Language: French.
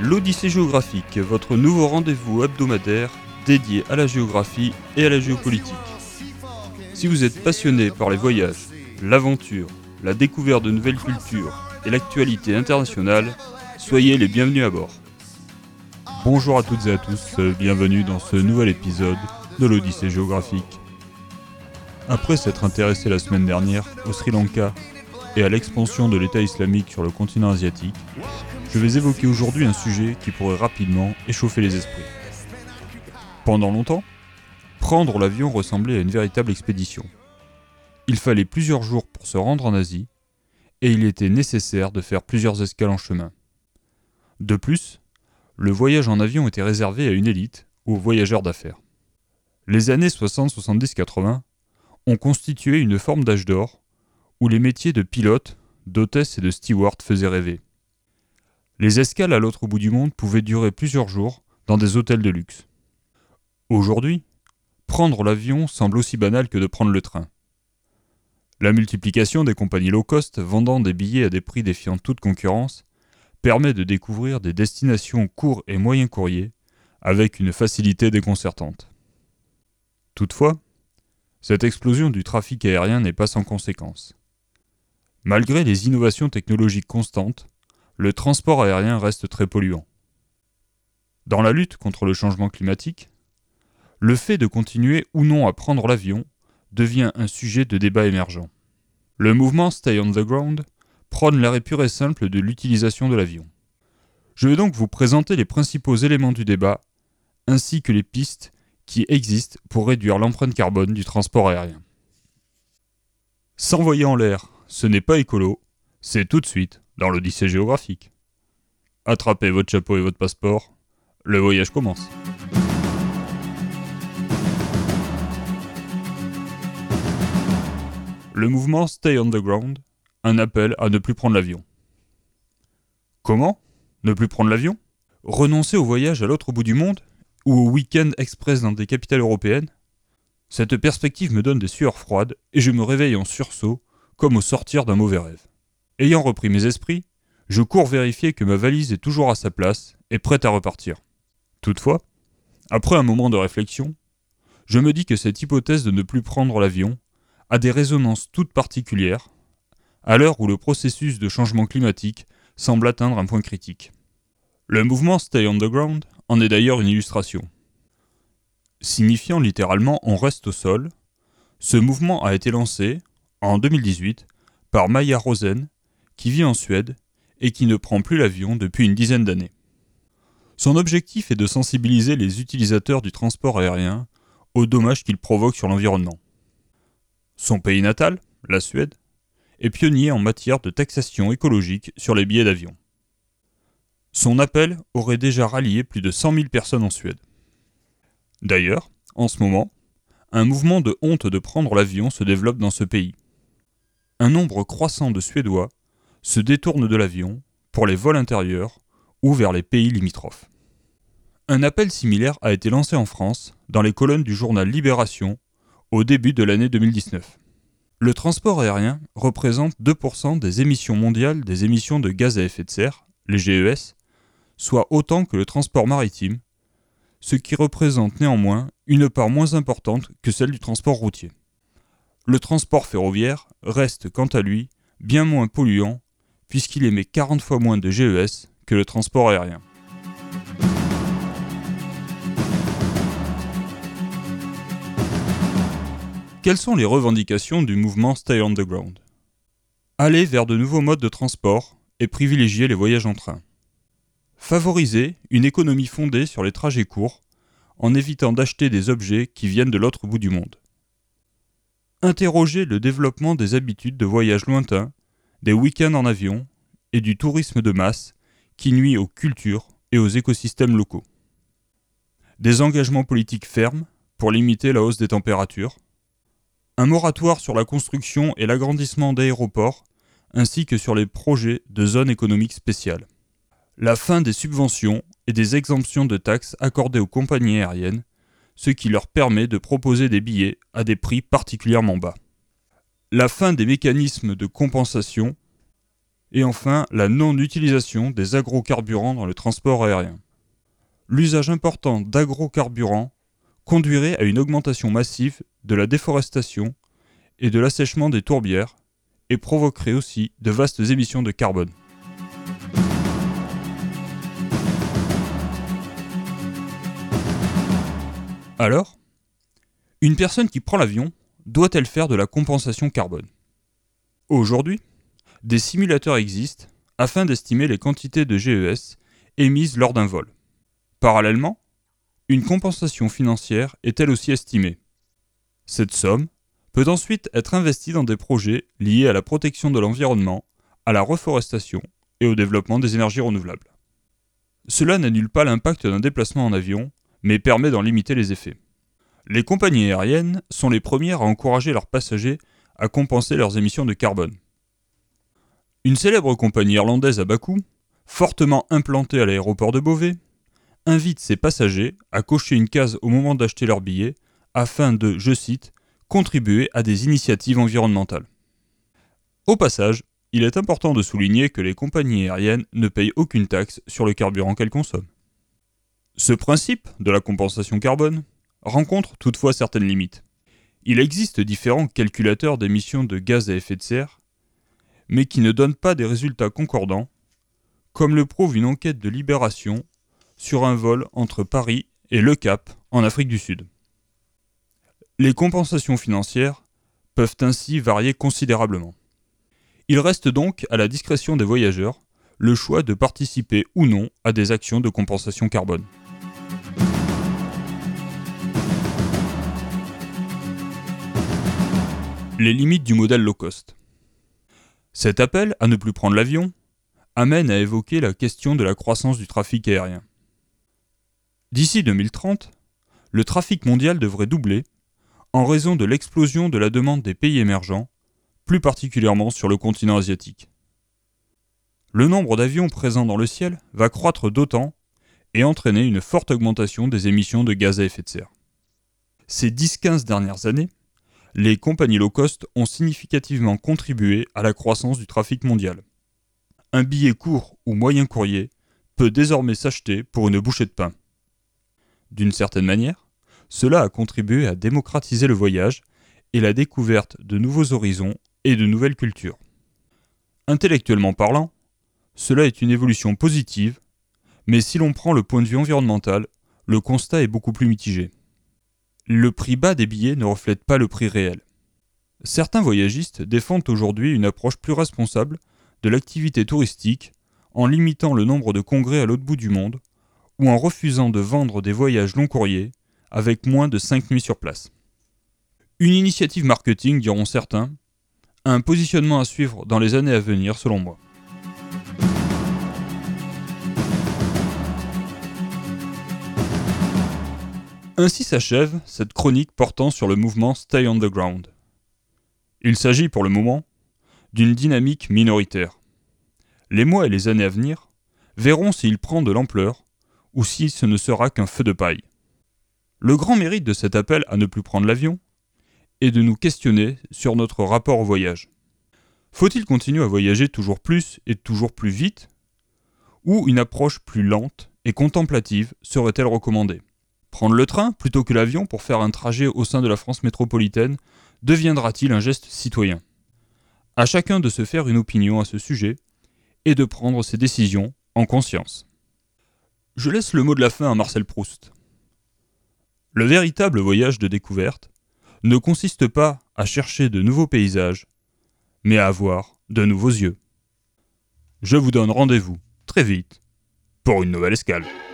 L'Odyssée géographique, votre nouveau rendez-vous hebdomadaire dédié à la géographie et à la géopolitique. Si vous êtes passionné par les voyages, l'aventure, la découverte de nouvelles cultures et l'actualité internationale, soyez les bienvenus à bord. Bonjour à toutes et à tous, bienvenue dans ce nouvel épisode de l'Odyssée géographique. Après s'être intéressé la semaine dernière au Sri Lanka et à l'expansion de l'État islamique sur le continent asiatique, je vais évoquer aujourd'hui un sujet qui pourrait rapidement échauffer les esprits. Pendant longtemps, prendre l'avion ressemblait à une véritable expédition. Il fallait plusieurs jours pour se rendre en Asie, et il était nécessaire de faire plusieurs escales en chemin. De plus, le voyage en avion était réservé à une élite ou aux voyageurs d'affaires. Les années 60, 70, 80 ont constitué une forme d'âge d'or où les métiers de pilote, d'hôtesse et de steward faisaient rêver. Les escales à l'autre bout du monde pouvaient durer plusieurs jours dans des hôtels de luxe. Aujourd'hui, prendre l'avion semble aussi banal que de prendre le train. La multiplication des compagnies low cost vendant des billets à des prix défiant toute concurrence permet de découvrir des destinations court et moyen courrier avec une facilité déconcertante. Toutefois, cette explosion du trafic aérien n'est pas sans conséquences. Malgré les innovations technologiques constantes, le transport aérien reste très polluant. Dans la lutte contre le changement climatique, le fait de continuer ou non à prendre l'avion devient un sujet de débat émergent. Le mouvement Stay on the Ground prône l'arrêt pur et simple de l'utilisation de l'avion. Je vais donc vous présenter les principaux éléments du débat, ainsi que les pistes qui existent pour réduire l'empreinte carbone du transport aérien. S'envoyer en l'air, ce n'est pas écolo, c'est tout de suite dans l'Odyssée géographique. Attrapez votre chapeau et votre passeport, le voyage commence. Le mouvement Stay on the Ground, un appel à ne plus prendre l'avion. Comment ? Ne plus prendre l'avion ? Renoncer au voyage à l'autre bout du monde ? Ou au week-end express dans des capitales européennes ? Cette perspective me donne des sueurs froides et je me réveille en sursaut, comme au sortir d'un mauvais rêve. Ayant repris mes esprits, je cours vérifier que ma valise est toujours à sa place et prête à repartir. Toutefois, après un moment de réflexion, je me dis que cette hypothèse de ne plus prendre l'avion a des résonances toutes particulières, à l'heure où le processus de changement climatique semble atteindre un point critique. Le mouvement Stay on the Ground en est d'ailleurs une illustration. Signifiant littéralement « on reste au sol », ce mouvement a été lancé, en 2018, par Maja Rosen, qui vit en Suède et qui ne prend plus l'avion depuis une dizaine d'années. Son objectif est de sensibiliser les utilisateurs du transport aérien aux dommages qu'il provoque sur l'environnement. Son pays natal, la Suède, est pionnier en matière de taxation écologique sur les billets d'avion. Son appel aurait déjà rallié plus de 100 000 personnes en Suède. D'ailleurs, en ce moment, un mouvement de honte de prendre l'avion se développe dans ce pays. Un nombre croissant de Suédois se détournent de l'avion pour les vols intérieurs ou vers les pays limitrophes. Un appel similaire a été lancé en France dans les colonnes du journal Libération au début de l'année 2019. Le transport aérien représente 2% des émissions mondiales des émissions de gaz à effet de serre, les GES, soit autant que le transport maritime, ce qui représente néanmoins une part moins importante que celle du transport routier. Le transport ferroviaire reste quant à lui bien moins polluant puisqu'il émet 40 fois moins de GES que le transport aérien. Quelles sont les revendications du mouvement Stay on the Ground ? Aller vers de nouveaux modes de transport et privilégier les voyages en train. Favoriser une économie fondée sur les trajets courts en évitant d'acheter des objets qui viennent de l'autre bout du monde. Interroger le développement des habitudes de voyage lointains, des week-ends en avion et du tourisme de masse qui nuit aux cultures et aux écosystèmes locaux. Des engagements politiques fermes pour limiter la hausse des températures. Un moratoire sur la construction et l'agrandissement d'aéroports ainsi que sur les projets de zones économiques spéciales. La fin des subventions et des exemptions de taxes accordées aux compagnies aériennes, ce qui leur permet de proposer des billets à des prix particulièrement bas. La fin des mécanismes de compensation Et enfin, la non-utilisation des agrocarburants dans le transport aérien. L'usage important d'agrocarburants conduirait à une augmentation massive de la déforestation et de l'assèchement des tourbières et provoquerait aussi de vastes émissions de carbone. Alors, une personne qui prend l'avion doit-elle faire de la compensation carbone ? Aujourd'hui, des simulateurs existent afin d'estimer les quantités de GES émises lors d'un vol. Parallèlement, une compensation financière est elle aussi estimée. Cette somme peut ensuite être investie dans des projets liés à la protection de l'environnement, à la reforestation et au développement des énergies renouvelables. Cela n'annule pas l'impact d'un déplacement en avion, mais permet d'en limiter les effets. Les compagnies aériennes sont les premières à encourager leurs passagers à compenser leurs émissions de carbone. Une célèbre compagnie irlandaise à bas coût, fortement implantée à l'aéroport de Beauvais, invite ses passagers à cocher une case au moment d'acheter leur billet afin de, je cite, contribuer à des initiatives environnementales. Au passage, il est important de souligner que les compagnies aériennes ne payent aucune taxe sur le carburant qu'elles consomment. Ce principe de la compensation carbone rencontre toutefois certaines limites. Il existe différents calculateurs d'émissions de gaz à effet de serre, mais qui ne donnent pas des résultats concordants, comme le prouve une enquête de Libération sur un vol entre Paris et Le Cap en Afrique du Sud. Les compensations financières peuvent ainsi varier considérablement. Il reste donc à la discrétion des voyageurs le choix de participer ou non à des actions de compensation carbone. Les limites du modèle low cost. Cet appel à ne plus prendre l'avion amène à évoquer la question de la croissance du trafic aérien. D'ici 2030, le trafic mondial devrait doubler en raison de l'explosion de la demande des pays émergents, plus particulièrement sur le continent asiatique. Le nombre d'avions présents dans le ciel va croître d'autant et entraîner une forte augmentation des émissions de gaz à effet de serre. Ces 10-15 dernières années, les compagnies low cost ont significativement contribué à la croissance du trafic mondial. Un billet court ou moyen courrier peut désormais s'acheter pour une bouchée de pain. D'une certaine manière, cela a contribué à démocratiser le voyage et la découverte de nouveaux horizons et de nouvelles cultures. Intellectuellement parlant, cela est une évolution positive, mais si l'on prend le point de vue environnemental, le constat est beaucoup plus mitigé. Le prix bas des billets ne reflète pas le prix réel. Certains voyagistes défendent aujourd'hui une approche plus responsable de l'activité touristique en limitant le nombre de congrès à l'autre bout du monde ou en refusant de vendre des voyages long courriers avec moins de 5 nuits sur place. Une initiative marketing, diront certains, un positionnement à suivre dans les années à venir selon moi. Ainsi s'achève cette chronique portant sur le mouvement Stay on the Ground. Il s'agit pour le moment d'une dynamique minoritaire. Les mois et les années à venir verront s'il prend de l'ampleur ou si ce ne sera qu'un feu de paille. Le grand mérite de cet appel à ne plus prendre l'avion est de nous questionner sur notre rapport au voyage. Faut-il continuer à voyager toujours plus et toujours plus vite, ou une approche plus lente et contemplative serait-elle recommandée ? Prendre le train plutôt que l'avion pour faire un trajet au sein de la France métropolitaine deviendra-t-il un geste citoyen ? À chacun de se faire une opinion à ce sujet et de prendre ses décisions en conscience. Je laisse le mot de la fin à Marcel Proust. Le véritable voyage de découverte ne consiste pas à chercher de nouveaux paysages, mais à avoir de nouveaux yeux. Je vous donne rendez-vous très vite pour une nouvelle escale.